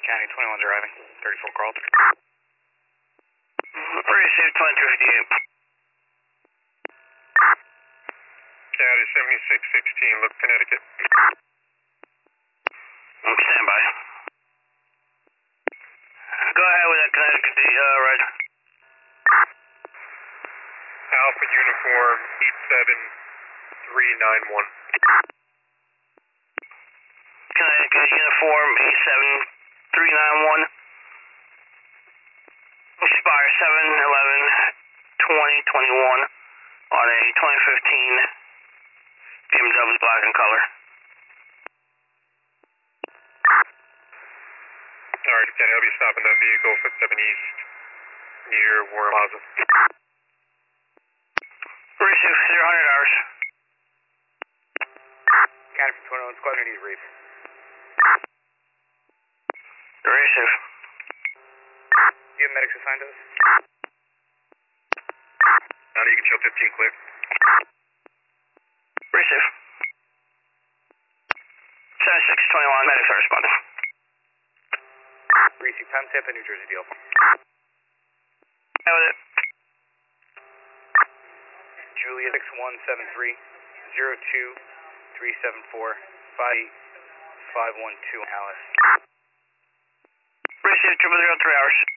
County 21 driving, 34 called. Receive 2258. County 7616, look Connecticut. Stand by. Go ahead with that Connecticut, Roger. Alpha Uniform 87391. Connecticut Uniform 87391. Expire 7/11/2021 on a 2015 BMW black in color. Alright, Kenny, I'll be stopping that vehicle 57 East near Warren Plaza. Receive 0 hours. County from 21 Squadron, need a brief. Receive. Do you have medics assigned to us? Now you can show 15 clear. Receive. 7621, medics are responding. Receive time tip and New Jersey deal. Go with it. Julia 6173 02374 58512 Alice. Receive 0003 hours.